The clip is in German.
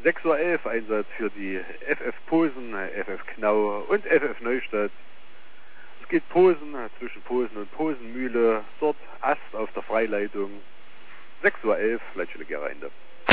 6:11 Uhr Einsatz für die FF Posen, FF Knau und FF Neustadt. Es geht Posen zwischen Posen und Posenmühle, dort Ast auf der Freileitung. 6:11 Uhr, Leitstelle Gereinde.